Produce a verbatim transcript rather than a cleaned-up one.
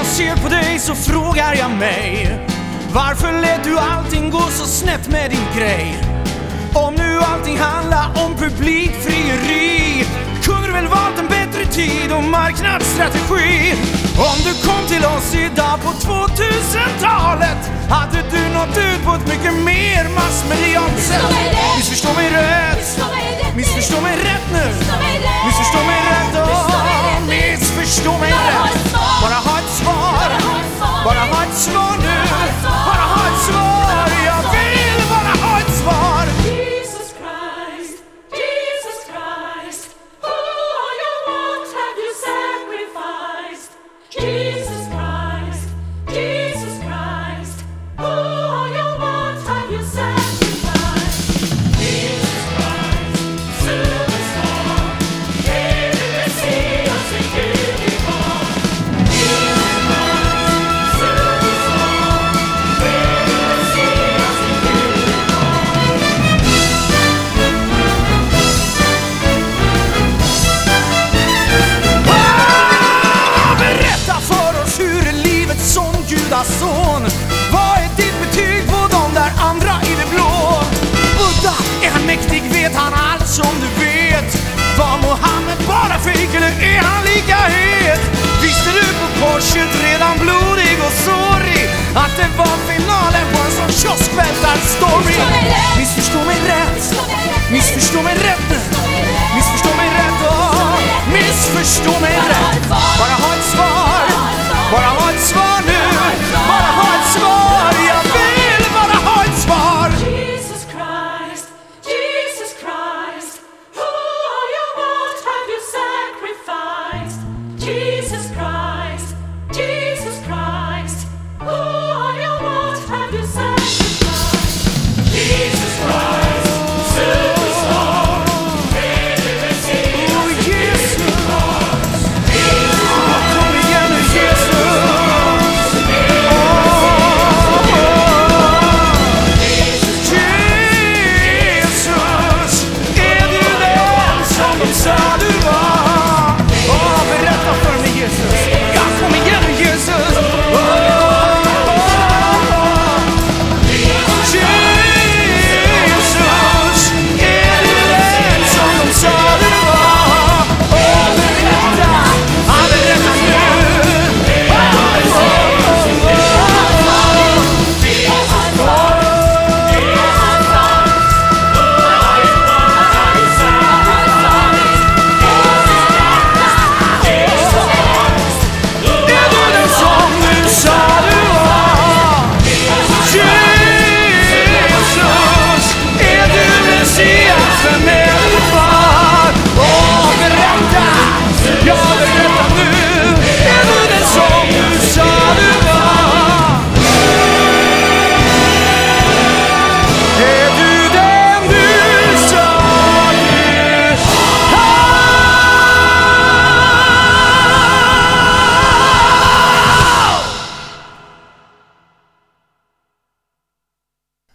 jag ser på dig så frågar jag mig: varför lät du allting gå så snett med din grej? Om nu allting handlar om publikfrieri, kunde du väl valt en bättre tid och marknadsstrategi? Om du kom till oss idag på tvåtusentalet, hade du nått ut på ett mycket mer massmedialt sätt. Missförstå mig rätt, missförstå mig rätt nu, missförstå mig rätt, åh, missförstå mig rätt. Bara ha ett svar, bara ha ett svar nu, bara ha ett svar, jag vill bara ha ett svar. Jesus Christ, Jesus Christ, who are you, what have you sacrificed? Jesus Christ, Jesus Christ, who are you, what have you sacrificed? Jesus Christ, superstar, came to see us in beautiful. Jesus Christ, superstar, came to see us in beautiful. Ah, berätta för oss, hur är livet som Judas son? Vad är ditt betyg på de där andra i det blå? Udda, är han mäktig, vet han allt som du vet? Var Mohammed bara fejk eller är han lika het? Visste du på korset redan blodig och sårig att det var finalen på en sån kioskvältar-story? Missförstå mig rätt, missförstå mig rätt nu, missförstå mig rätt, åh, missförstå mig rätt. Bara ha ett svar, bara ha ett svar nu, bara ha ett svar, jag vill bara ha ett svar. Jesus Christ, Jesus Christ, who are you, what have you sacrificed? Jesus Christ.